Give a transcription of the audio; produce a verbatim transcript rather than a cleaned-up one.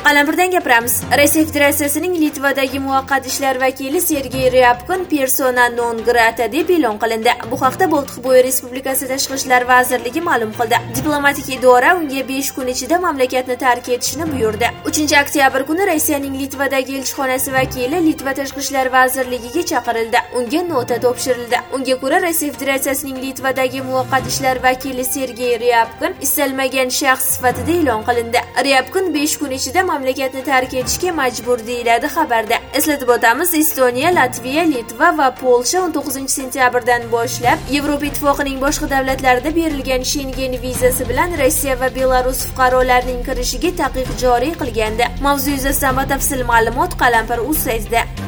Qalampirdan gapiramiz. Rossiya Federatsiyasining Litvadagi muvaqqat ishlar vakili Sergey Ryabkin persona non grata deb e'lon qilindi. Bu haqda Boltiqbo'yi Respublikasi Tashqi ishlar vazirligi ma'lum qildi. Diplomatik idora unga besh kun ichida mamlakatni tark etishni buyurdi. uchinchi oktyabr kuni Rossiyaning Litvadagi elchixonasi vakili Litva Tashqi ishlar vazirligiga chaqirildi. Unga nota topshirildi. Unga ko'ra, Rossiya Federatsiyasining Litvadagi muvaqqat ishlar vakili Sergey Ryabkin istalmagan shaxs sifatida e'lon qilindi. Ryabkin besh kun ichida mamlakatni tark etishga majbur deyiladi xabarda. Eslatib o'tamiz, Estoniya, Latviya, Litva va Polsha o'n to'qqizinchi sentyabrdan boshlab Yevropa Ittifoqining boshqa davlatlarida berilgan Schengen vizasi bilan Rossiya va Belarus fuqarolarining kirishiga taqiq joriy qilgandi. Mavzu yuzasidan batafsil ma'lumot Qalampir.uz saytida.